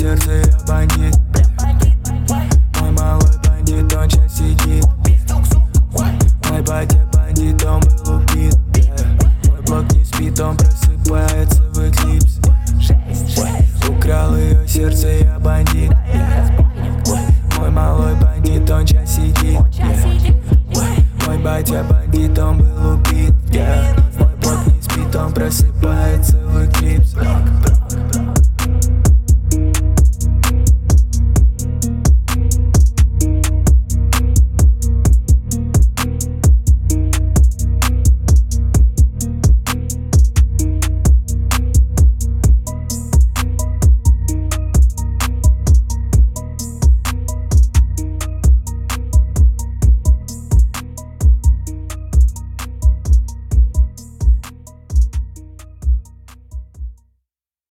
сердце, я бандит. Мой малой бандит, он сейчас сидит. Мой батя бандит, он был убит. Мой блок не спит, он просыпается в эклипс. Украл ее сердце, я бандит. Мой малой бандит, он сейчас сидит. Мой батя бандит, он был убит. Мой блок не спит, он просыпается.